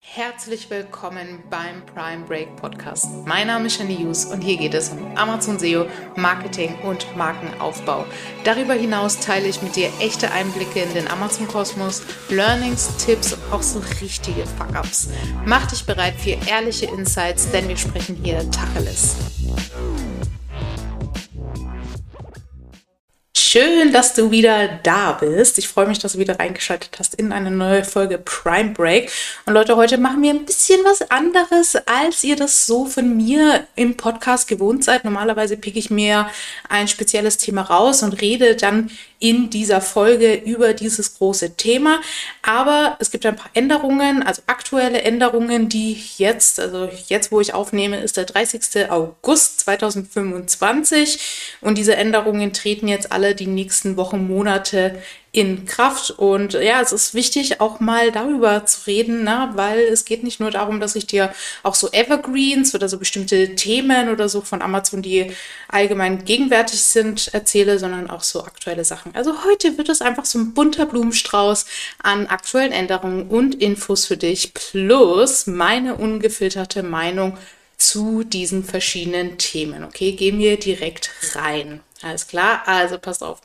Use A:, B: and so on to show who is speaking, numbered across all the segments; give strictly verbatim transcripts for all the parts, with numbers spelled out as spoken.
A: Herzlich willkommen beim Prime Break Podcast. Mein Name ist Shani Hughes und hier geht es um Amazon S E O, Marketing und Markenaufbau. Darüber hinaus teile ich mit dir echte Einblicke in den Amazon-Kosmos, Learnings, Tipps und auch so richtige Fuck-Ups. Mach dich bereit für ehrliche Insights, denn wir sprechen hier Tacheles. Schön, dass du wieder da bist. Ich freue mich, dass du wieder reingeschaltet hast in eine neue Folge Prime Break. Und Leute, heute machen wir ein bisschen was anderes, als ihr das so von mir im Podcast gewohnt seid. Normalerweise picke ich mir ein spezielles Thema raus und rede dann in dieser Folge über dieses große Thema. Aber es gibt ein paar Änderungen, also aktuelle Änderungen, die jetzt, also jetzt, wo ich aufnehme, ist der dreißigster August zweitausendfünfundzwanzig. Und diese Änderungen treten jetzt alle die nächsten Wochen, Monate in Kraft. Und ja, es ist wichtig, auch mal darüber zu reden, ne? Weil es geht nicht nur darum, dass ich dir auch so Evergreens oder so bestimmte Themen oder so von Amazon, die allgemein gegenwärtig sind, erzähle, sondern auch so aktuelle Sachen. Also heute wird es einfach so ein bunter Blumenstrauß an aktuellen Änderungen und Infos für dich, plus meine ungefilterte Meinung zu diesen verschiedenen Themen. Okay, gehen wir direkt rein. Alles klar? Also passt auf.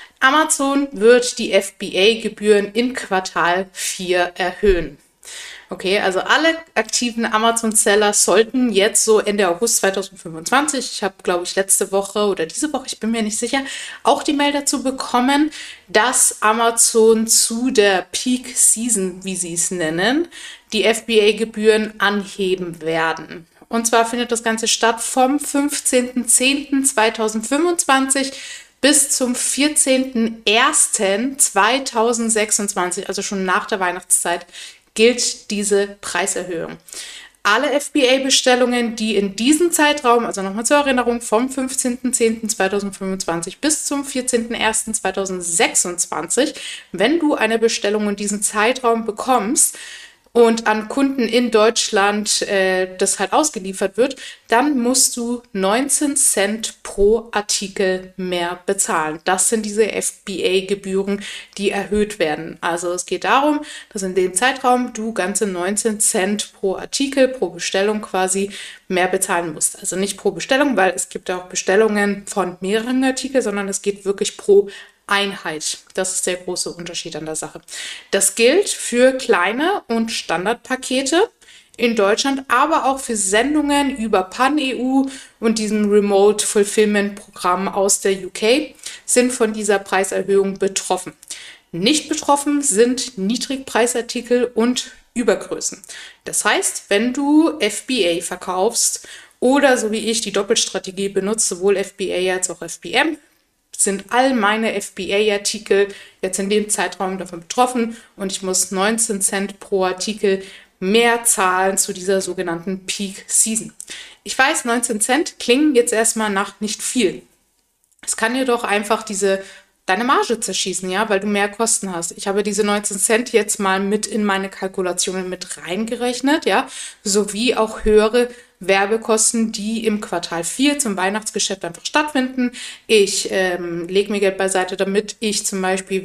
A: Amazon wird die F B A-Gebühren in Quartal vier erhöhen. Okay, also alle aktiven Amazon-Seller sollten jetzt so Ende August zweitausendfünfundzwanzig, ich habe, glaube ich, letzte Woche oder diese Woche, ich bin mir nicht sicher, auch die Mail dazu bekommen, dass Amazon zu der Peak Season, wie sie es nennen, die F B A-Gebühren anheben werden. Und zwar findet das Ganze statt vom fünfzehnten zehnten zweitausendfünfundzwanzig bis zum vierzehnten ersten zweitausendsechsundzwanzig, also schon nach der Weihnachtszeit, gilt diese Preiserhöhung. Alle F B A-Bestellungen, die in diesem Zeitraum, also nochmal zur Erinnerung, vom fünfzehnten zehnten zweitausendfünfundzwanzig bis zum vierzehnten ersten zweitausendsechsundzwanzig, wenn du eine Bestellung in diesem Zeitraum bekommst, und an Kunden in Deutschland äh, das halt ausgeliefert wird, dann musst du neunzehn Cent pro Artikel mehr bezahlen. Das sind diese F B A-Gebühren, die erhöht werden. Also es geht darum, dass in dem Zeitraum du ganze neunzehn Cent pro Artikel, pro Bestellung quasi mehr bezahlen musst. Also nicht pro Bestellung, weil es gibt auch Bestellungen von mehreren Artikeln, sondern es geht wirklich pro Einheit. Das ist der große Unterschied an der Sache. Das gilt für kleine und Standardpakete in Deutschland, aber auch für Sendungen über Pan-E U und diesen Remote Fulfillment Programm aus der U K sind von dieser Preiserhöhung betroffen. Nicht betroffen sind Niedrigpreisartikel und Übergrößen. Das heißt, wenn du F B A verkaufst oder so wie ich die Doppelstrategie benutzt, sowohl F B A als auch F B M, sind all meine F B A-Artikel jetzt in dem Zeitraum davon betroffen und ich muss neunzehn Cent pro Artikel mehr zahlen zu dieser sogenannten Peak Season. Ich weiß, neunzehn Cent klingen jetzt erstmal nach nicht viel. Es kann jedoch einfach diese deine Marge zerschießen, ja, weil du mehr Kosten hast. Ich habe diese neunzehn Cent jetzt mal mit in meine Kalkulationen mit reingerechnet, ja, sowie auch höhere Werbekosten, die im Quartal vier zum Weihnachtsgeschäft einfach stattfinden. Ich ähm, lege mir Geld beiseite, damit ich zum Beispiel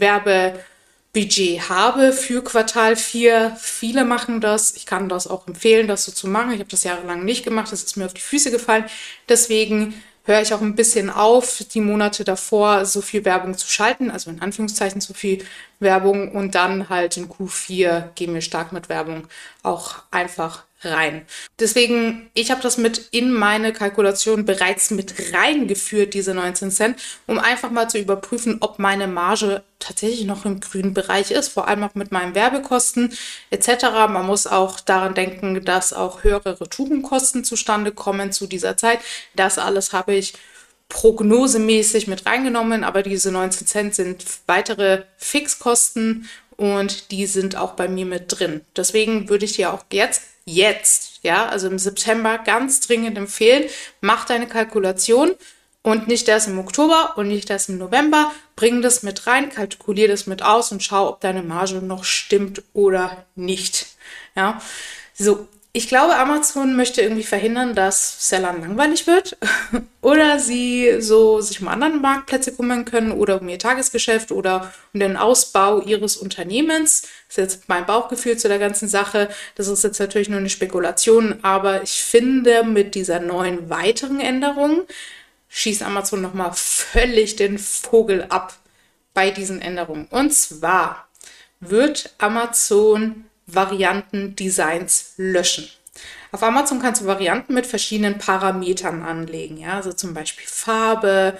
A: Werbebudget habe für Quartal vier. Viele machen das. Ich kann das auch empfehlen, das so zu machen. Ich habe das jahrelang nicht gemacht. Das ist mir auf die Füße gefallen. Deswegen höre ich auch ein bisschen auf, die Monate davor so viel Werbung zu schalten, also in Anführungszeichen so viel Werbung, und dann halt in Q vier gehen wir stark mit Werbung auch einfach rein. Deswegen, ich habe das mit in meine Kalkulation bereits mit reingeführt, diese neunzehn Cent, um einfach mal zu überprüfen, ob meine Marge tatsächlich noch im grünen Bereich ist, vor allem auch mit meinen Werbekosten et cetera. Man muss auch daran denken, dass auch höhere Retourenkosten zustande kommen zu dieser Zeit. Das alles habe ich prognosemäßig mit reingenommen, aber diese neunzehn Cent sind weitere Fixkosten und die sind auch bei mir mit drin. Deswegen würde ich dir auch jetzt, jetzt, ja, also im September ganz dringend empfehlen, mach deine Kalkulation und nicht erst im Oktober und nicht erst im November. Bring das mit rein, kalkulier das mit aus und schau, ob deine Marge noch stimmt oder nicht. Ja, so. Ich glaube, Amazon möchte irgendwie verhindern, dass Sellern langweilig wird oder sie so sich um andere Marktplätze kümmern können oder um ihr Tagesgeschäft oder um den Ausbau ihres Unternehmens. Das ist jetzt mein Bauchgefühl zu der ganzen Sache. Das ist jetzt natürlich nur eine Spekulation, aber ich finde, mit dieser neuen weiteren Änderung schießt Amazon nochmal völlig den Vogel ab bei diesen Änderungen. Und zwar wird Amazon Variantendesigns löschen. Auf Amazon kannst du Varianten mit verschiedenen Parametern anlegen, ja, also zum Beispiel Farbe,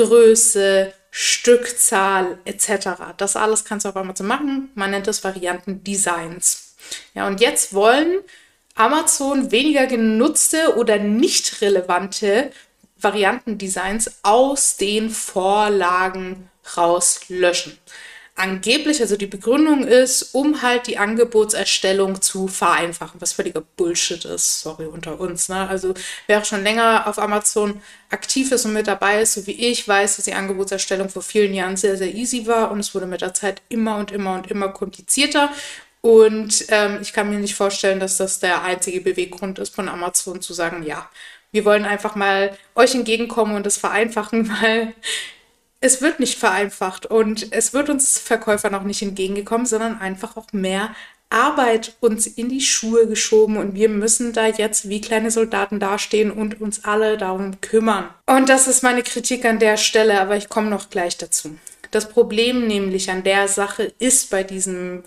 A: Größe, Stückzahl et cetera. Das alles kannst du auf Amazon machen. Man nennt das Variantendesigns. Ja, und jetzt wollen Amazon weniger genutzte oder nicht relevante Variantendesigns aus den Vorlagen rauslöschen. Angeblich, also die Begründung ist, um halt die Angebotserstellung zu vereinfachen, was völliger Bullshit ist, sorry, unter uns, ne? Also wer auch schon länger auf Amazon aktiv ist und mit dabei ist, so wie ich, weiß, dass die Angebotserstellung vor vielen Jahren sehr, sehr easy war und es wurde mit der Zeit immer und immer und immer komplizierter. Und ähm, ich kann mir nicht vorstellen, dass das der einzige Beweggrund ist von Amazon zu sagen, ja, wir wollen einfach mal euch entgegenkommen und das vereinfachen, weil es wird nicht vereinfacht und es wird uns Verkäufern auch nicht entgegengekommen, sondern einfach auch mehr Arbeit uns in die Schuhe geschoben und wir müssen da jetzt wie kleine Soldaten dastehen und uns alle darum kümmern. Und das ist meine Kritik an der Stelle, aber ich komme noch gleich dazu. Das Problem nämlich an der Sache ist bei diesen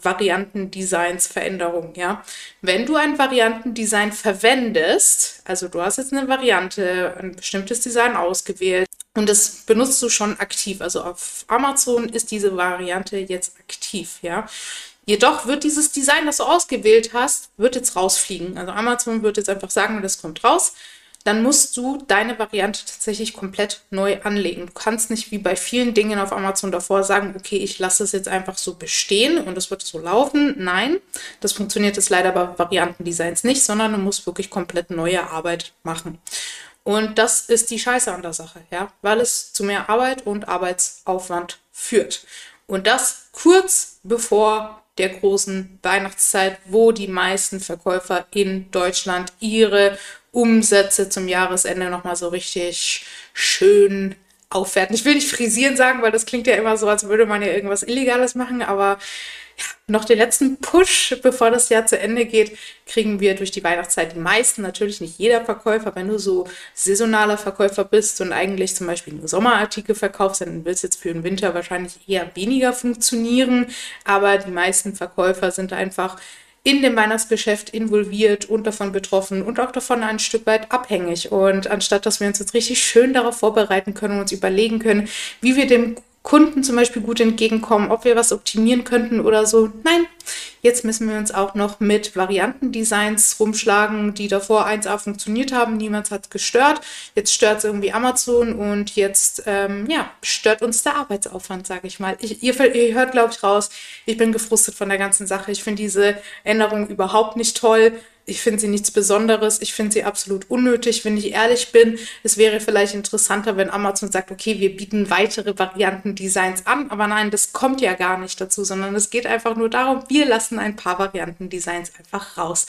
A: Variantendesigns-Veränderungen, ja. Wenn du ein Variantendesign verwendest, also du hast jetzt eine Variante, ein bestimmtes Design ausgewählt und das benutzt du schon aktiv, also auf Amazon ist diese Variante jetzt aktiv, ja. Jedoch wird dieses Design, das du ausgewählt hast, wird jetzt rausfliegen. Also Amazon wird jetzt einfach sagen, das kommt raus. Dann musst du deine Variante tatsächlich komplett neu anlegen. Du kannst nicht wie bei vielen Dingen auf Amazon davor sagen, okay, ich lasse es jetzt einfach so bestehen und es wird so laufen. Nein, das funktioniert jetzt leider bei Variantendesigns nicht, sondern du musst wirklich komplett neue Arbeit machen. Und das ist die Scheiße an der Sache, ja, weil es zu mehr Arbeit und Arbeitsaufwand führt. Und das kurz bevor der großen Weihnachtszeit, wo die meisten Verkäufer in Deutschland ihre Umsätze zum Jahresende nochmal so richtig schön aufwerten. Ich will nicht frisieren sagen, weil das klingt ja immer so, als würde man ja irgendwas Illegales machen, aber ja, noch den letzten Push, bevor das Jahr zu Ende geht, kriegen wir durch die Weihnachtszeit die meisten, natürlich nicht jeder Verkäufer, wenn du so saisonaler Verkäufer bist und eigentlich zum Beispiel nur Sommerartikel verkaufst, dann wird es jetzt für den Winter wahrscheinlich eher weniger funktionieren, aber die meisten Verkäufer sind einfach in dem Weihnachtsgeschäft involviert und davon betroffen und auch davon ein Stück weit abhängig. Und anstatt, dass wir uns jetzt richtig schön darauf vorbereiten können und uns überlegen können, wie wir dem Kunden zum Beispiel gut entgegenkommen, ob wir was optimieren könnten oder so. Nein, jetzt müssen wir uns auch noch mit Variantendesigns rumschlagen, die davor eins a funktioniert haben, niemand hat gestört. Jetzt stört es irgendwie Amazon und jetzt ähm, ja, stört uns der Arbeitsaufwand, sage ich mal. Ich, ihr, ihr hört, glaube ich, raus, ich bin gefrustet von der ganzen Sache. Ich finde diese Änderung überhaupt nicht toll. Ich finde sie nichts Besonderes. Ich finde sie absolut unnötig, wenn ich ehrlich bin. Es wäre vielleicht interessanter, wenn Amazon sagt, okay, wir bieten weitere Variantendesigns an. Aber nein, das kommt ja gar nicht dazu, sondern es geht einfach nur darum, wir lassen ein paar Variantendesigns einfach raus.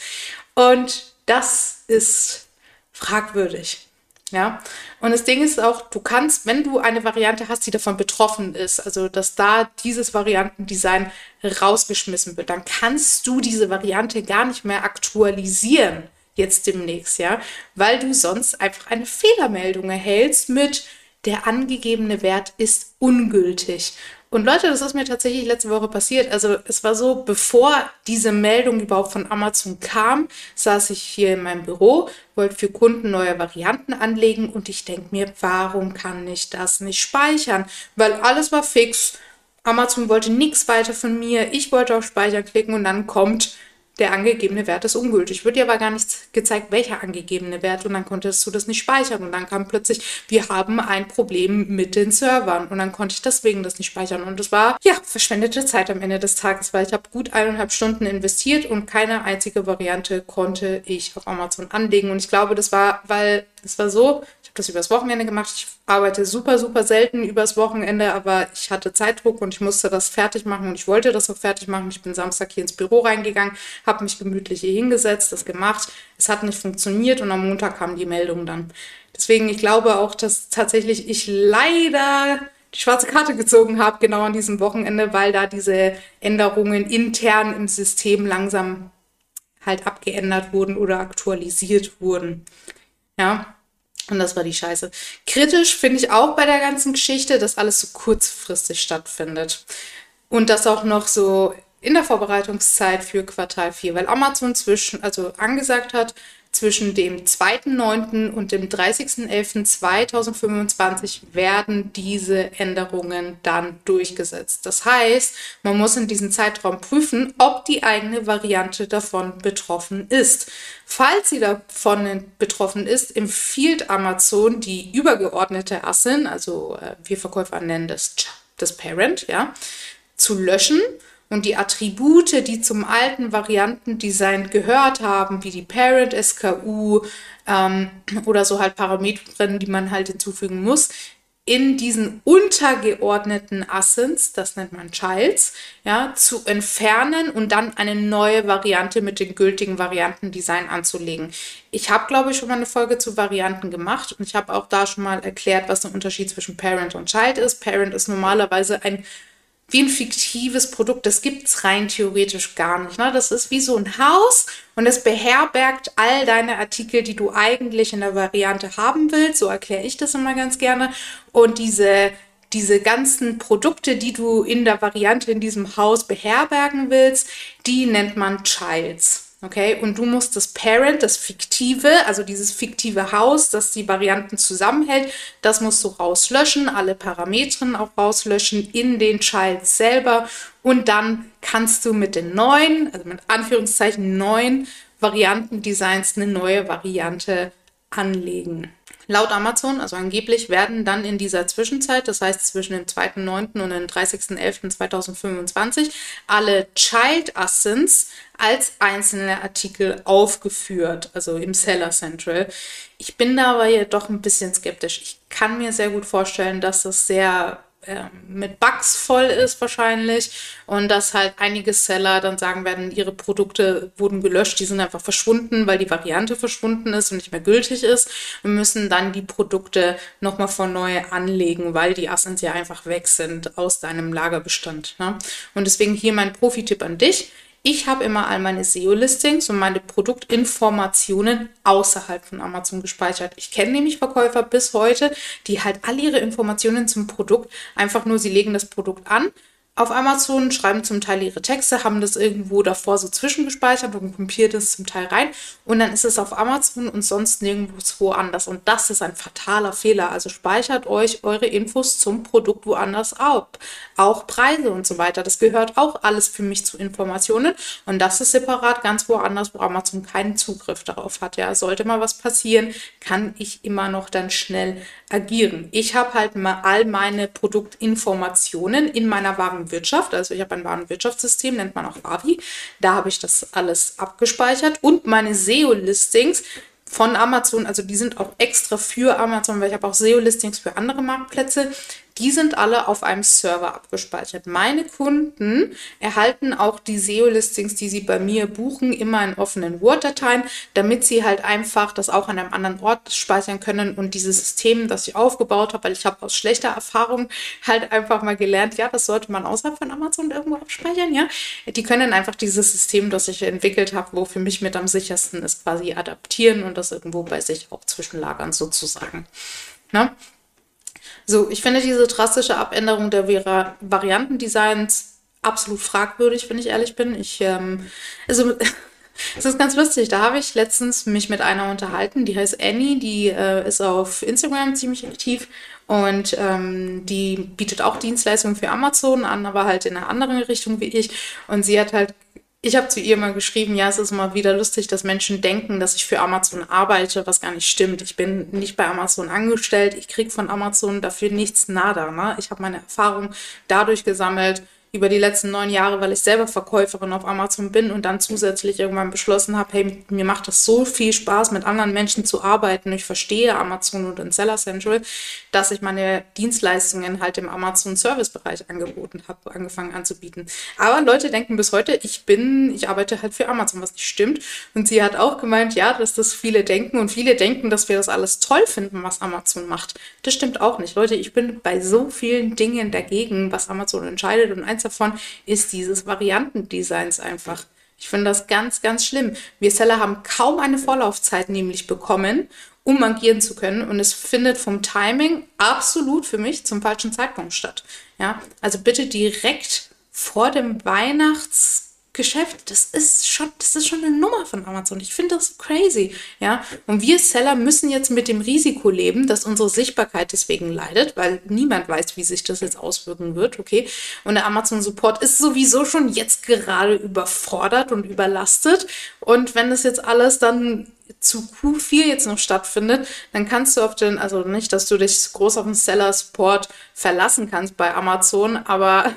A: Und das ist fragwürdig. Ja, und das Ding ist auch, du kannst, wenn du eine Variante hast, die davon betroffen ist, also dass da dieses Variantendesign rausgeschmissen wird, dann kannst du diese Variante gar nicht mehr aktualisieren jetzt demnächst, ja, weil du sonst einfach eine Fehlermeldung erhältst mit der angegebene Wert ist ungültig. Und Leute, das ist mir tatsächlich letzte Woche passiert. Also es war so, bevor diese Meldung überhaupt von Amazon kam, saß ich hier in meinem Büro, wollte für Kunden neue Varianten anlegen und ich denke mir, warum kann ich das nicht speichern? Weil alles war fix. Amazon wollte nichts weiter von mir. Ich wollte auf Speichern klicken und dann kommt, der angegebene Wert ist ungültig. Wird dir aber gar nicht gezeigt, welcher angegebene Wert und dann konntest du das nicht speichern und dann kam plötzlich, wir haben ein Problem mit den Servern und dann konnte ich deswegen das nicht speichern und das war, ja, verschwendete Zeit am Ende des Tages, weil ich habe gut eineinhalb Stunden investiert und keine einzige Variante konnte ich auf Amazon anlegen und ich glaube, das war, weil es war so, ich habe das übers Wochenende gemacht, ich arbeite super, super selten übers Wochenende, aber ich hatte Zeitdruck und ich musste das fertig machen und ich wollte das auch fertig machen. Ich bin Samstag hier ins Büro reingegangen, habe mich gemütlich hier hingesetzt, das gemacht. Es hat nicht funktioniert und am Montag kam die Meldung dann. Deswegen, ich glaube auch, dass tatsächlich ich leider die schwarze Karte gezogen habe, genau an diesem Wochenende, weil da diese Änderungen intern im System langsam halt abgeändert wurden oder aktualisiert wurden. Ja, und das war die Scheiße. Kritisch finde ich auch bei der ganzen Geschichte, dass alles so kurzfristig stattfindet. Und das auch noch so in der Vorbereitungszeit für Quartal vier, weil Amazon zwischen, also angesagt hat, zwischen dem zweiten neunten und dem dreißigsten elften zweitausendfünfundzwanzig werden diese Änderungen dann durchgesetzt. Das heißt, man muss in diesem Zeitraum prüfen, ob die eigene Variante davon betroffen ist. Falls sie davon betroffen ist, empfiehlt Amazon die übergeordnete A S I N, also äh, wir Verkäufer nennen das das Parent, ja, zu löschen. Und die Attribute, die zum alten Variantendesign gehört haben, wie die Parent, S K U ähm, oder so halt Parameter, die man halt hinzufügen muss, in diesen untergeordneten A S I Ns, das nennt man Childs, ja, zu entfernen und dann eine neue Variante mit dem gültigen Variantendesign anzulegen. Ich habe, glaube ich, schon mal eine Folge zu Varianten gemacht und ich habe auch da schon mal erklärt, was der Unterschied zwischen Parent und Child ist. Parent ist normalerweise ein wie ein fiktives Produkt, das gibt es rein theoretisch gar nicht. Ne? Das ist wie so ein Haus und es beherbergt all deine Artikel, die du eigentlich in der Variante haben willst. So erkläre ich das immer ganz gerne. Und diese, diese ganzen Produkte, die du in der Variante in diesem Haus beherbergen willst, die nennt man Childs. Okay, und du musst das Parent, das fiktive, also dieses fiktive Haus, das die Varianten zusammenhält, das musst du rauslöschen, alle Parameter auch rauslöschen in den Childs selber und dann kannst du mit den neuen, also mit Anführungszeichen neuen Variantendesigns eine neue Variante anlegen. Laut Amazon, also angeblich, werden dann in dieser Zwischenzeit, das heißt zwischen dem zweiten neunten und dem dreißigsten elften zweitausendfünfundzwanzig, alle Child A S I Ns als einzelne Artikel aufgeführt, also im Seller Central. Ich bin da aber jedoch ein bisschen skeptisch. Ich kann mir sehr gut vorstellen, dass das sehr äh, mit Bugs voll ist wahrscheinlich und dass halt einige Seller dann sagen werden, ihre Produkte wurden gelöscht, die sind einfach verschwunden, weil die Variante verschwunden ist und nicht mehr gültig ist und müssen dann die Produkte nochmal von neu anlegen, weil die A S I Ns ja einfach weg sind aus deinem Lagerbestand. Ne? Und deswegen hier mein Profi-Tipp an dich. Ich habe immer all meine S E O-Listings und meine Produktinformationen außerhalb von Amazon gespeichert. Ich kenne nämlich Verkäufer bis heute, die halt all ihre Informationen zum Produkt einfach nur, sie legen das Produkt an auf Amazon, schreiben zum Teil ihre Texte, haben das irgendwo davor so zwischengespeichert und kopieren das zum Teil rein und dann ist es auf Amazon und sonst nirgendwo anders und das ist ein fataler Fehler. Also speichert euch eure Infos zum Produkt woanders ab. Auch Preise und so weiter, das gehört auch alles für mich zu Informationen und das ist separat ganz woanders, wo Amazon keinen Zugriff darauf hat. Ja, sollte mal was passieren, kann ich immer noch dann schnell agieren. Ich habe halt mal all meine Produktinformationen in meiner Warenwirtschaft, also ich habe ein Warenwirtschaftssystem, nennt man auch Wavi, da habe ich das alles abgespeichert und meine S E O-Listings von Amazon, also die sind auch extra für Amazon, weil ich habe auch S E O-Listings für andere Marktplätze, die sind alle auf einem Server abgespeichert. Meine Kunden erhalten auch die S E O-Listings, die sie bei mir buchen, immer in offenen Word-Dateien, damit sie halt einfach das auch an einem anderen Ort speichern können und dieses System, das ich aufgebaut habe, weil ich habe aus schlechter Erfahrung halt einfach mal gelernt, ja, das sollte man außerhalb von Amazon irgendwo abspeichern, ja. Die können einfach dieses System, das ich entwickelt habe, wo für mich mit am sichersten ist, quasi adaptieren und das irgendwo bei sich auch zwischenlagern sozusagen. Ne? So, ich finde diese drastische Abänderung der Vari- Variantendesigns absolut fragwürdig, wenn ich ehrlich bin. Ich, ähm, also, es ist ganz lustig, da habe ich letztens mich mit einer unterhalten, die heißt Annie, die äh, ist auf Instagram ziemlich aktiv und ähm, die bietet auch Dienstleistungen für Amazon an, aber halt in einer anderen Richtung wie ich. Und sie hat halt Ich habe zu ihr mal geschrieben, ja, es ist mal wieder lustig, dass Menschen denken, dass ich für Amazon arbeite, was gar nicht stimmt. Ich bin nicht bei Amazon angestellt, ich kriege von Amazon dafür nichts nada. Ne? Ich habe meine Erfahrung dadurch gesammelt, über die letzten neun Jahre, weil ich selber Verkäuferin auf Amazon bin und dann zusätzlich irgendwann beschlossen habe, hey, mir macht das so viel Spaß, mit anderen Menschen zu arbeiten. Ich verstehe Amazon und den Seller Central, dass ich meine Dienstleistungen halt im Amazon-Service-Bereich angeboten habe, angefangen anzubieten. Aber Leute denken bis heute, ich bin, ich arbeite halt für Amazon, was nicht stimmt. Und sie hat auch gemeint, ja, dass das viele denken und viele denken, dass wir das alles toll finden, was Amazon macht. Das stimmt auch nicht. Leute, ich bin bei so vielen Dingen dagegen, was Amazon entscheidet, und eins davon ist dieses Variantendesigns einfach. Ich finde das ganz, ganz schlimm. Wir Seller haben kaum eine Vorlaufzeit nämlich bekommen, um agieren zu können, und es findet vom Timing absolut für mich zum falschen Zeitpunkt statt. Ja, also bitte direkt vor dem Weihnachts Geschäft, das ist schon, das ist schon eine Nummer von Amazon. Ich finde das crazy, ja. Und wir Seller müssen jetzt mit dem Risiko leben, dass unsere Sichtbarkeit deswegen leidet, weil niemand weiß, wie sich das jetzt auswirken wird, okay. Und der Amazon Support ist sowieso schon jetzt gerade überfordert und überlastet. Und wenn das jetzt alles dann zu Q vier jetzt noch stattfindet, dann kannst du auf den, also nicht, dass du dich groß auf den Seller Support verlassen kannst bei Amazon, aber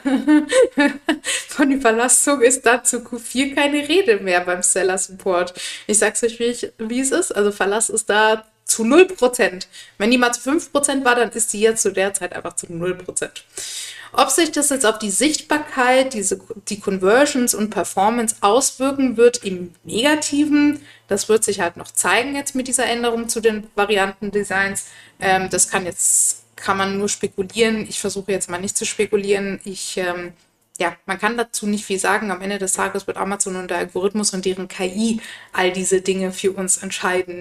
A: von Überlastung ist da zu Q vier keine Rede mehr beim Seller Support. Ich sag's euch, wie, ich, wie es ist, also Verlass ist da zu null Prozent. Wenn die mal zu fünf Prozent war, dann ist die jetzt zu der Zeit einfach zu null Prozent. Ob sich das jetzt auf die Sichtbarkeit, diese, die Conversions und Performance auswirken wird im Negativen, das wird sich halt noch zeigen jetzt mit dieser Änderung zu den Variantendesigns. Ähm, das kann jetzt, kann man nur spekulieren. Ich versuche jetzt mal nicht zu spekulieren. Ich, ähm, ja, man kann dazu nicht viel sagen. Am Ende des Tages wird Amazon und der Algorithmus und deren K I all diese Dinge für uns entscheiden.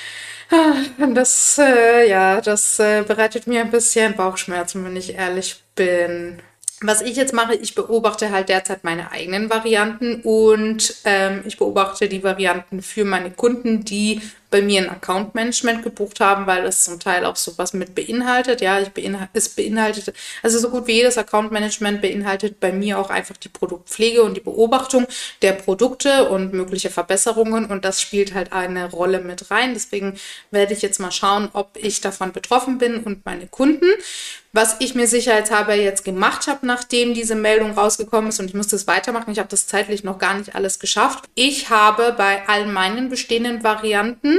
A: Das, äh, ja, das äh, bereitet mir ein bisschen Bauchschmerzen, wenn ich ehrlich bin. Was ich jetzt mache, ich beobachte halt derzeit meine eigenen Varianten und ähm, ich beobachte die Varianten für meine Kunden, die bei mir ein Account-Management gebucht haben, weil das zum Teil auch sowas mit beinhaltet. Ja, ich beinhal- es beinhaltet, also so gut wie jedes Account-Management beinhaltet bei mir auch einfach die Produktpflege und die Beobachtung der Produkte und mögliche Verbesserungen, und das spielt halt eine Rolle mit rein. Deswegen werde ich jetzt mal schauen, ob ich davon betroffen bin und meine Kunden. Was ich mir sicherheitshalber jetzt gemacht habe, nachdem diese Meldung rausgekommen ist, und ich muss das weitermachen, ich habe das zeitlich noch gar nicht alles geschafft. Ich habe bei all meinen bestehenden Varianten,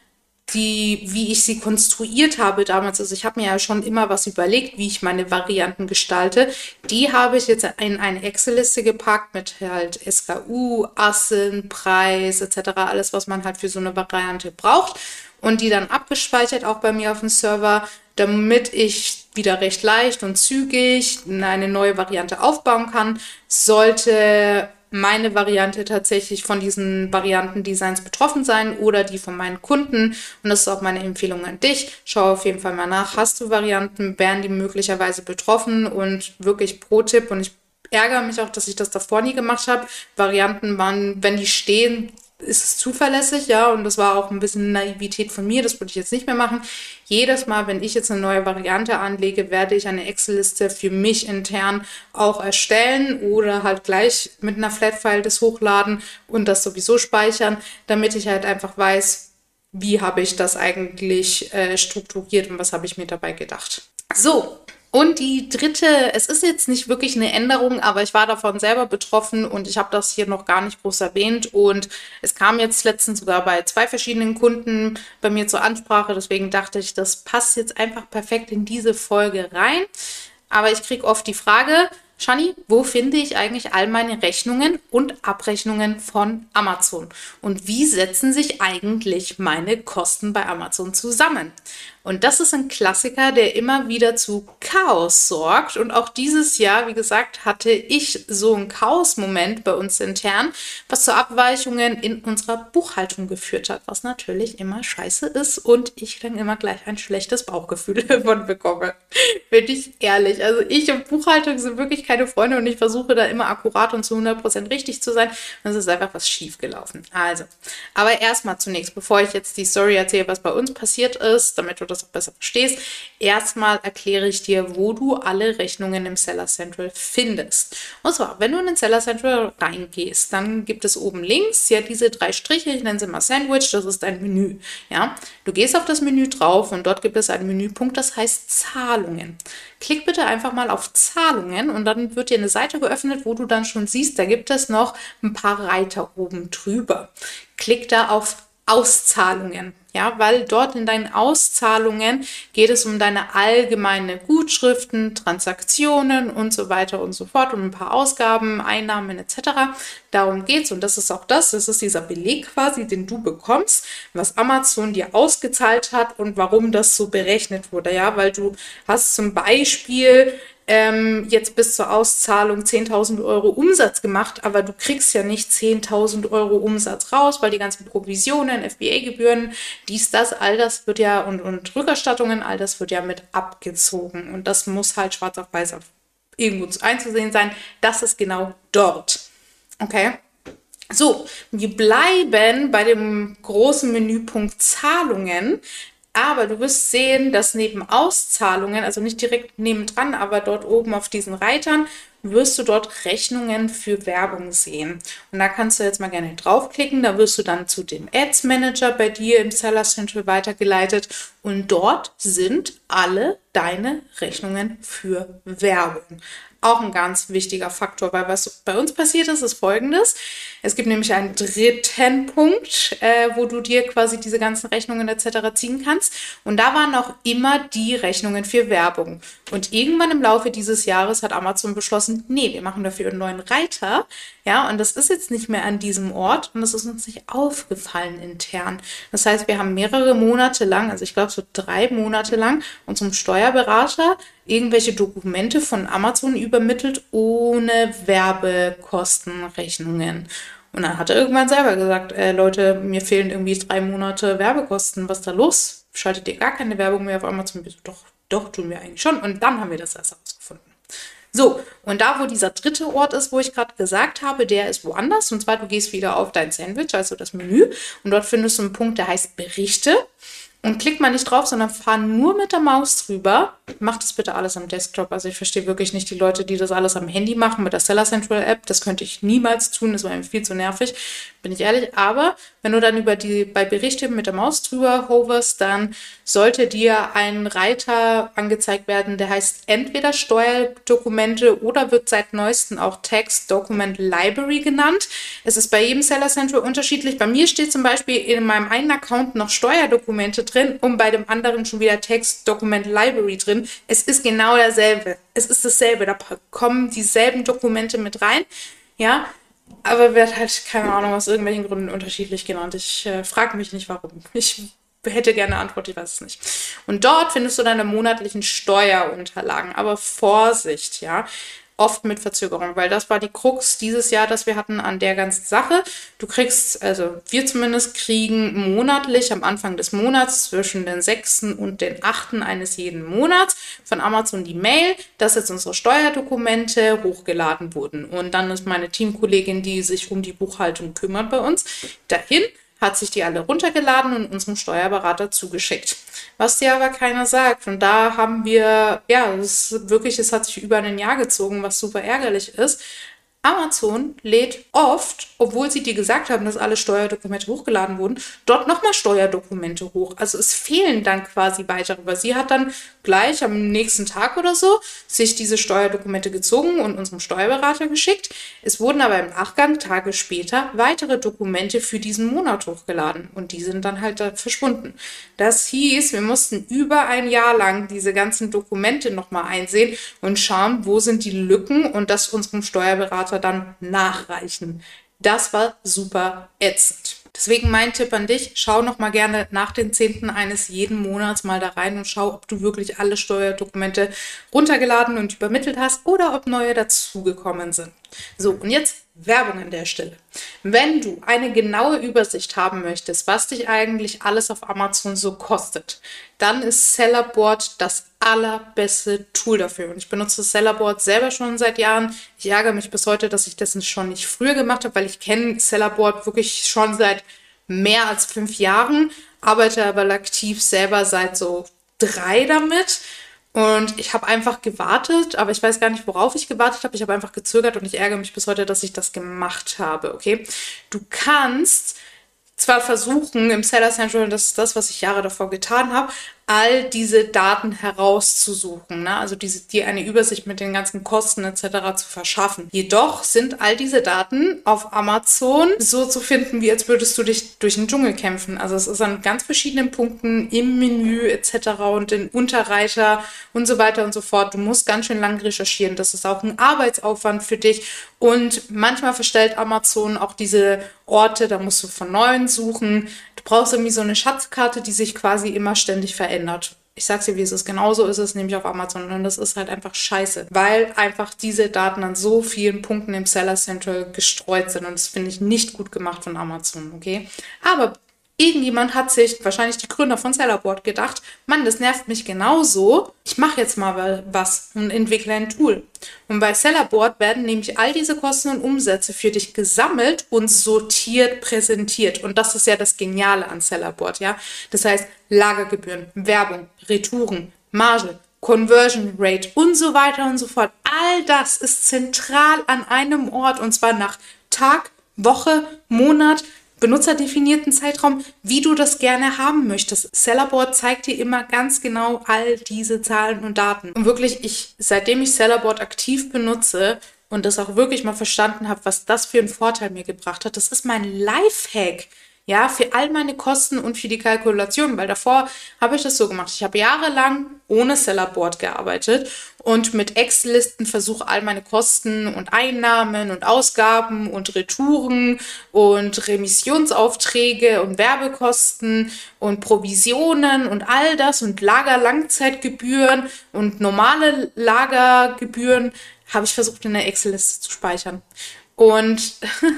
A: die, wie ich sie konstruiert habe damals, also ich habe mir ja schon immer was überlegt, wie ich meine Varianten gestalte, die habe ich jetzt in eine Excel-Liste gepackt mit halt S K U, Assen, Preis et cetera, alles, was man halt für so eine Variante braucht, und die dann abgespeichert auch bei mir auf dem Server, damit ich wieder recht leicht und zügig eine neue Variante aufbauen kann. Sollte meine Variante tatsächlich von diesen Variantendesigns betroffen sein oder die von meinen Kunden, und das ist auch meine Empfehlung an dich, schau auf jeden Fall mal nach, hast du Varianten, wären die möglicherweise betroffen, und wirklich Pro-Tipp, und ich ärgere mich auch, dass ich das davor nie gemacht habe, Varianten waren, wenn die stehen, ist es zuverlässig, ja, und das war auch ein bisschen Naivität von mir, das würde ich jetzt nicht mehr machen. Jedes Mal, wenn ich jetzt eine neue Variante anlege, werde ich eine Excel-Liste für mich intern auch erstellen oder halt gleich mit einer Flat-File das hochladen und das sowieso speichern, damit ich halt einfach weiß, wie habe ich das eigentlich äh, strukturiert und was habe ich mir dabei gedacht. So. Und die dritte, es ist jetzt nicht wirklich eine Änderung, aber ich war davon selber betroffen und ich habe das hier noch gar nicht groß erwähnt, und es kam jetzt letztens sogar bei zwei verschiedenen Kunden bei mir zur Ansprache, deswegen dachte ich, das passt jetzt einfach perfekt in diese Folge rein. Aber ich kriege oft die Frage, Shani, wo finde ich eigentlich all meine Rechnungen und Abrechnungen von Amazon? Und wie setzen sich eigentlich meine Kosten bei Amazon zusammen? Und das ist ein Klassiker, der immer wieder zu Chaos sorgt. Und auch dieses Jahr, wie gesagt, hatte ich so einen Chaos-Moment bei uns intern, was zu Abweichungen in unserer Buchhaltung geführt hat, was natürlich immer scheiße ist und ich dann immer gleich ein schlechtes Bauchgefühl davon bekomme. Bin ich ehrlich. Also ich und Buchhaltung sind wirklich keine Freunde, und ich versuche da immer akkurat und zu hundert Prozent richtig zu sein. Und es ist einfach was schief gelaufen. Also, aber erstmal zunächst, bevor ich jetzt die Story erzähle, was bei uns passiert ist, damit du das auch besser verstehst, erstmal erkläre ich dir, wo du alle Rechnungen im Seller Central findest. Und zwar, wenn du in den Seller Central reingehst, dann gibt es oben links ja diese drei Striche, ich nenne sie mal Sandwich, das ist ein Menü. Ja? Du gehst auf das Menü drauf und dort gibt es einen Menüpunkt, das heißt Zahlungen. Klick bitte einfach mal auf Zahlungen und dann dann wird dir eine Seite geöffnet, wo du dann schon siehst, da gibt es noch ein paar Reiter oben drüber. Klick da auf Auszahlungen, ja, weil dort in deinen Auszahlungen geht es um deine allgemeine Gutschriften, Transaktionen und so weiter und so fort, um ein paar Ausgaben, Einnahmen et cetera. Darum geht's und das ist auch das, das ist dieser Beleg quasi, den du bekommst, was Amazon dir ausgezahlt hat und warum das so berechnet wurde, ja, weil du hast zum Beispiel Ähm, jetzt bis zur Auszahlung zehntausend Euro Umsatz gemacht, aber du kriegst ja nicht zehntausend Euro Umsatz raus, weil die ganzen Provisionen, F B A-Gebühren, dies, das, all das wird ja und, und Rückerstattungen, all das wird ja mit abgezogen und das muss halt schwarz auf weiß auf irgendwo einzusehen sein. Das ist genau dort. Okay? So, wir bleiben bei dem großen Menüpunkt Zahlungen. Aber du wirst sehen, dass neben Auszahlungen, also nicht direkt nebendran, aber dort oben auf diesen Reitern, wirst du dort Rechnungen für Werbung sehen. Und da kannst du jetzt mal gerne draufklicken. Da wirst du dann zu dem Ads Manager bei dir im Seller Central weitergeleitet. Und dort sind alle deine Rechnungen für Werbung. Auch ein ganz wichtiger Faktor, weil was bei uns passiert ist, ist Folgendes. Es gibt nämlich einen dritten Punkt, äh, wo du dir quasi diese ganzen Rechnungen et cetera ziehen kannst. Und da waren auch immer die Rechnungen für Werbung. Und irgendwann im Laufe dieses Jahres hat Amazon beschlossen, nee, wir machen dafür einen neuen Reiter. Ja, und das ist jetzt nicht mehr an diesem Ort und das ist uns nicht aufgefallen intern. Das heißt, wir haben mehrere Monate lang, also ich glaube so drei Monate lang, unserem Steuerberater irgendwelche Dokumente von Amazon übermittelt ohne Werbekostenrechnungen. Und dann hat er irgendwann selber gesagt, äh, Leute, mir fehlen irgendwie drei Monate Werbekosten, was ist da los? Schaltet ihr gar keine Werbung mehr auf Amazon? Doch, doch, tun wir eigentlich schon. Und dann haben wir das erst herausgefunden. So, und da, wo dieser dritte Ort ist, wo ich gerade gesagt habe, der ist woanders. Und zwar, du gehst wieder auf dein Sandwich, also das Menü. Und dort findest du einen Punkt, der heißt Berichte. Und klick mal nicht drauf, sondern fahr nur mit der Maus drüber. Mach das bitte alles am Desktop. Also ich verstehe wirklich nicht die Leute, die das alles am Handy machen mit der Seller Central App. Das könnte ich niemals tun. Das wäre mir viel zu nervig, bin ich ehrlich. Aber wenn du dann über die bei Berichte mit der Maus drüber hoverst, dann sollte dir ein Reiter angezeigt werden, der heißt entweder Steuerdokumente oder wird seit neuestem auch Text Document Library genannt. Es ist bei jedem Seller Central unterschiedlich. Bei mir steht zum Beispiel in meinem einen Account noch Steuerdokumente drin und bei dem anderen schon wieder Text Document Library drin. Es ist genau dasselbe. Es ist dasselbe. Da kommen dieselben Dokumente mit rein. Ja, aber wird halt, keine Ahnung, aus irgendwelchen Gründen unterschiedlich genannt. Ich äh, frage mich nicht, warum. Ich hätte gerne eine Antwort, ich weiß es nicht. Und dort findest du deine monatlichen Steuerunterlagen. Aber Vorsicht, ja. Oft mit Verzögerung, weil das war die Krux dieses Jahr, das wir hatten an der ganzen Sache. Du kriegst, also wir zumindest kriegen monatlich am Anfang des Monats zwischen den sechsten und den achten eines jeden Monats von Amazon die Mail, dass jetzt unsere Steuerdokumente hochgeladen wurden. Und dann ist meine Teamkollegin, die sich um die Buchhaltung kümmert bei uns, dahin, hat sich die alle runtergeladen und unserem Steuerberater zugeschickt. Was dir aber keiner sagt. Und da haben wir, ja, das ist wirklich, es hat sich über ein Jahr gezogen, was super ärgerlich ist. Amazon lädt oft, obwohl sie dir gesagt haben, dass alle Steuerdokumente hochgeladen wurden, dort nochmal Steuerdokumente hoch. Also es fehlen dann quasi weitere, weil sie hat dann gleich am nächsten Tag oder so sich diese Steuerdokumente gezogen und unserem Steuerberater geschickt. Es wurden aber im Nachgang, Tage später, weitere Dokumente für diesen Monat hochgeladen und die sind dann halt da verschwunden. Das hieß, wir mussten über ein Jahr lang diese ganzen Dokumente nochmal einsehen und schauen, wo sind die Lücken und das unserem Steuerberater dann nachreichen. Das war super ätzend. Deswegen mein Tipp an dich, schau noch mal gerne nach den zehnten eines jeden Monats mal da rein und schau, ob du wirklich alle Steuerdokumente runtergeladen und übermittelt hast oder ob neue dazugekommen sind. So, und jetzt Werbung an der Stelle. Wenn du eine genaue Übersicht haben möchtest, was dich eigentlich alles auf Amazon so kostet, dann ist Sellerboard das allerbeste Tool dafür. Und ich benutze Sellerboard selber schon seit Jahren. Ich ärgere mich bis heute, dass ich das schon nicht früher gemacht habe, weil ich kenne Sellerboard wirklich schon seit mehr als fünf Jahren, arbeite aber aktiv selber seit so drei damit. Und ich habe einfach gewartet, aber ich weiß gar nicht, worauf ich gewartet habe. Ich habe einfach gezögert und ich ärgere mich bis heute, dass ich das gemacht habe, okay? Du kannst zwar versuchen im Seller Central, das ist das, was ich Jahre davor getan habe, all diese Daten herauszusuchen, ne? Also diese, dir eine Übersicht mit den ganzen Kosten et cetera zu verschaffen. Jedoch sind all diese Daten auf Amazon so zu finden, wie als würdest du dich durch den Dschungel kämpfen. Also es ist an ganz verschiedenen Punkten im Menü et cetera und in Unterreiter und so weiter und so fort. Du musst ganz schön lang recherchieren. Das ist auch ein Arbeitsaufwand für dich. Und manchmal verstellt Amazon auch diese Orte, da musst du von Neuem suchen. Du brauchst irgendwie so eine Schatzkarte, die sich quasi immer ständig verändert. Ich sag's dir, wie es ist. Genauso ist es nämlich auf Amazon. Und das ist halt einfach scheiße, weil einfach diese Daten an so vielen Punkten im Seller Central gestreut sind. Und das finde ich nicht gut gemacht von Amazon, okay? Aber irgendjemand hat sich, wahrscheinlich die Gründer von Sellerboard, gedacht, Mann, das nervt mich genauso. Ich mache jetzt mal was und entwickle ein Tool. Und bei Sellerboard werden nämlich all diese Kosten und Umsätze für dich gesammelt und sortiert präsentiert. Und das ist ja das Geniale an Sellerboard, ja. Das heißt, Lagergebühren, Werbung, Retouren, Marge, Conversion Rate und so weiter und so fort. All das ist zentral an einem Ort und zwar nach Tag, Woche, Monat, benutzerdefinierten Zeitraum, wie du das gerne haben möchtest. Sellerboard zeigt dir immer ganz genau all diese Zahlen und Daten. Und wirklich, ich, seitdem ich Sellerboard aktiv benutze und das auch wirklich mal verstanden habe, was das für einen Vorteil mir gebracht hat, das ist mein Lifehack. Ja, für all meine Kosten und für die Kalkulation, weil davor habe ich das so gemacht. Ich habe jahrelang ohne Sellerboard gearbeitet und mit Excel-Listen versuche all meine Kosten und Einnahmen und Ausgaben und Retouren und Remissionsaufträge und Werbekosten und Provisionen und all das und Lagerlangzeitgebühren und normale Lagergebühren habe ich versucht in der Excel-Liste zu speichern. Und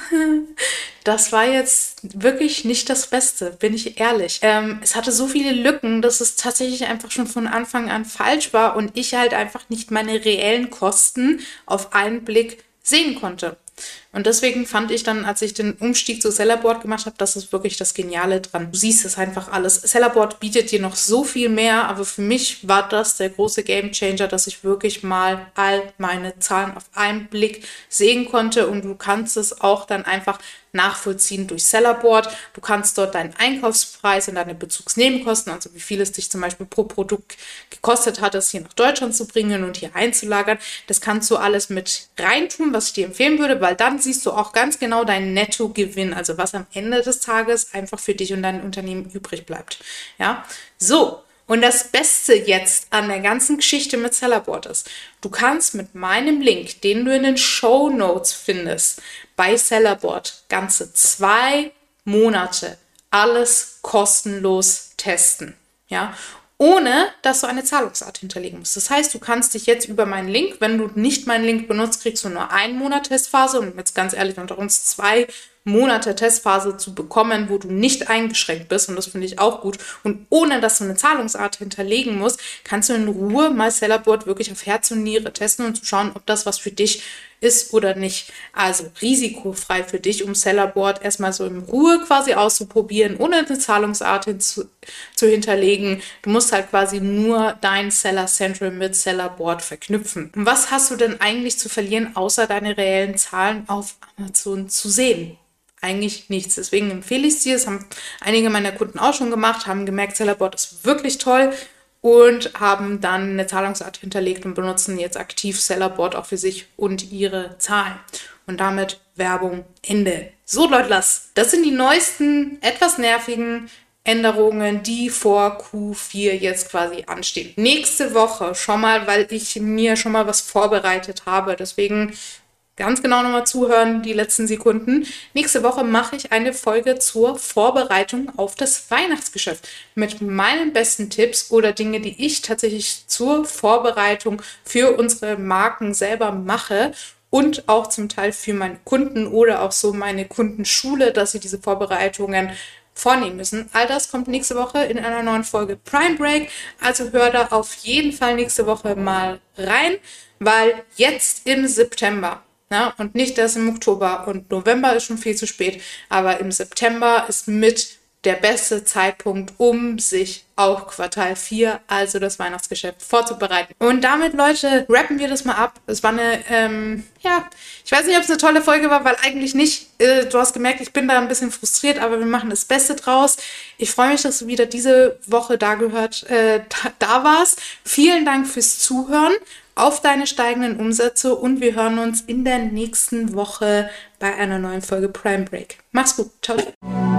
A: das war jetzt wirklich nicht das Beste, bin ich ehrlich. Ähm, es hatte so viele Lücken, dass es tatsächlich einfach schon von Anfang an falsch war und ich halt einfach nicht meine reellen Kosten auf einen Blick sehen konnte. Und deswegen fand ich dann, als ich den Umstieg zu Sellerboard gemacht habe, das ist wirklich das Geniale dran. Du siehst es einfach alles. Sellerboard bietet dir noch so viel mehr, aber für mich war das der große Gamechanger, dass ich wirklich mal all meine Zahlen auf einen Blick sehen konnte und du kannst es auch dann einfach nachvollziehen durch Sellerboard. Du kannst dort deinen Einkaufspreis und deine Bezugsnebenkosten, also wie viel es dich zum Beispiel pro Produkt gekostet hat, das hier nach Deutschland zu bringen und hier einzulagern. Das kannst du alles mit reintun, was ich dir empfehlen würde, weil dann siehst du auch ganz genau deinen Nettogewinn, also was am Ende des Tages einfach für dich und dein Unternehmen übrig bleibt. Ja, so. Und das Beste jetzt an der ganzen Geschichte mit Sellerboard ist, du kannst mit meinem Link, den du in den Shownotes findest, bei Sellerboard ganze zwei Monate alles kostenlos testen. Ja, ohne dass du eine Zahlungsart hinterlegen musst. Das heißt, du kannst dich jetzt über meinen Link, wenn du nicht meinen Link benutzt, kriegst du nur einen Monat Testphase und jetzt ganz ehrlich unter uns zwei Monate Testphase zu bekommen, wo du nicht eingeschränkt bist und das finde ich auch gut und ohne, dass du eine Zahlungsart hinterlegen musst, kannst du in Ruhe mal Sellerboard wirklich auf Herz und Niere testen und zu schauen, ob das was für dich ist oder nicht. Also risikofrei für dich, um Sellerboard erstmal so in Ruhe quasi auszuprobieren, ohne eine Zahlungsart hinzu, zu hinterlegen. Du musst halt quasi nur dein Seller Central mit Sellerboard verknüpfen. Und was hast du denn eigentlich zu verlieren, außer deine reellen Zahlen auf Amazon zu sehen? Eigentlich nichts. Deswegen empfehle ich es dir. Das haben einige meiner Kunden auch schon gemacht, haben gemerkt, Sellerboard ist wirklich toll und haben dann eine Zahlungsart hinterlegt und benutzen jetzt aktiv Sellerboard auch für sich und ihre Zahlen. Und damit Werbung Ende. So, Leute, das sind die neuesten, etwas nervigen Änderungen, die vor Q vier jetzt quasi anstehen. Nächste Woche schon mal, weil ich mir schon mal was vorbereitet habe. Deswegen ganz genau nochmal zuhören, die letzten Sekunden. Nächste Woche mache ich eine Folge zur Vorbereitung auf das Weihnachtsgeschäft mit meinen besten Tipps oder Dinge, die ich tatsächlich zur Vorbereitung für unsere Marken selber mache und auch zum Teil für meine Kunden oder auch so meine Kundenschule, dass sie diese Vorbereitungen vornehmen müssen. All das kommt nächste Woche in einer neuen Folge Prime Break. Also hör da auf jeden Fall nächste Woche mal rein, weil jetzt im September, ja, und nicht erst im Oktober und November ist schon viel zu spät, aber im September ist mit der beste Zeitpunkt, um sich auf Quartal vier, also das Weihnachtsgeschäft, vorzubereiten. Und damit, Leute, rappen wir das mal ab. Es war eine, ähm, ja, ich weiß nicht, ob es eine tolle Folge war, weil eigentlich nicht. Äh, du hast gemerkt, ich bin da ein bisschen frustriert, aber wir machen das Beste draus. Ich freue mich, dass du wieder diese Woche da gehört, äh, da, da warst. Vielen Dank fürs Zuhören, auf deine steigenden Umsätze und wir hören uns in der nächsten Woche bei einer neuen Folge Prime Break. Mach's gut. Ciao.